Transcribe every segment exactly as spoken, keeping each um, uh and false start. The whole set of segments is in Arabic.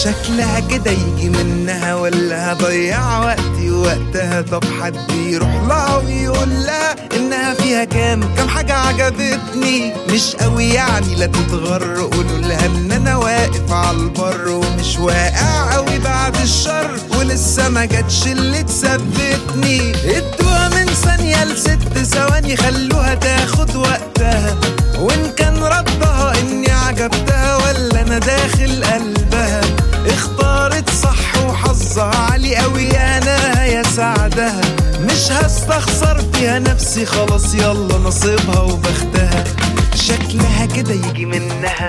شكلها كده يجي منها ولا هضيع وقتي وقتها؟ طب حد يروح لها ويقول لها انها فيها كام كام حاجة عجبتني مش قوي يعني لا تتغر. قولوا لها ان انا واقف على البر ومش واقع قوي بعد الشر ولسه ما جاتش اللي تثبتني. ادوها من ثانية لست ثواني خلوها تاخد وقتها وان كان ردها اني عجبتها ولا انا داخل قلبها. اختارت صح وحظها عالي قوي انا يا سعدها مش هستخسر فيها نفسي خلاص يلا نصيبها وبختها. شكلها كده يجي منها.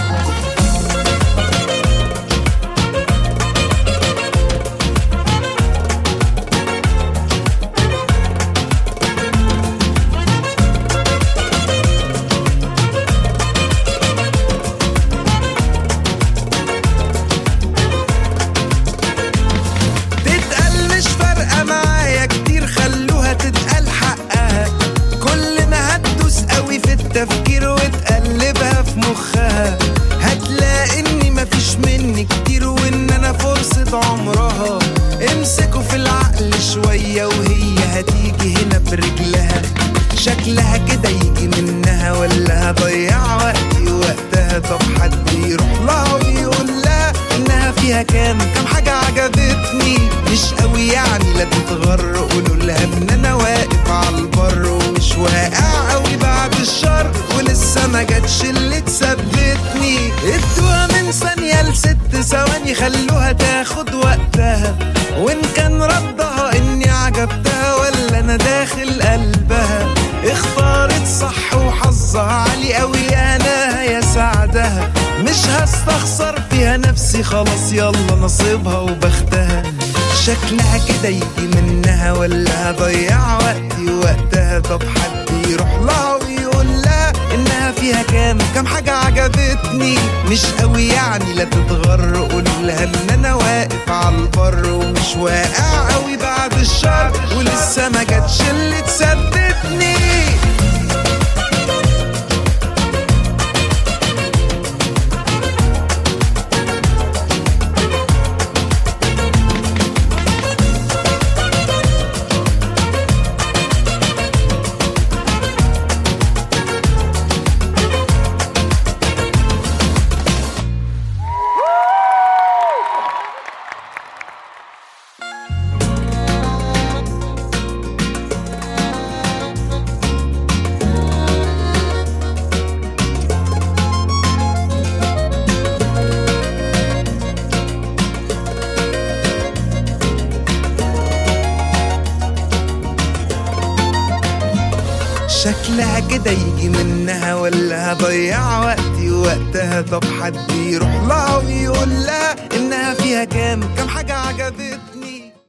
تفكير وتقلبها في مخها هتلاقي اني مفيش مني كتير وان انا فرصة عمرها. امسكوا في العقل شوية وهي هتيجي هنا برجلها. شكلها كده يجي منها ولا هضيع وقتي وقتها؟ طب حد يروح لها ويقول لها انها فيها كام كام حاجة عجبتني مش قوي يعني لا تتغر. قولوا لها ان انا واقف على البر ومش واقع قوي بعد الشر ولسه ما جاتش اللي تثبتني. ادوها من ثانية لست ثواني خلوها تاخد وقتها وان كان ردها اني عجبتها ولا انا داخل قلبها. اختارت صح وحظها عالي قوي انا يا سعدها مش هستخسر فيها نفسي خلاص يلا نصيبها وبختها. شكلها كده يجي منها ولا هضيع وقتي وقتها؟ طب حد يروح لها ويقول لها انها فيها كام كام حاجة عجبتني مش قوي يعني لا تتغر. قولوا لها ان انا واقف على البر ومش واقع قوي بعد الشر ولسه ما جاتش اللي تثبتني. شكلها كده يجي منها ولا هضيع وقتي وقتها؟ طب حد يروح لها ويقول لها انها فيها كام كام حاجة عجبتني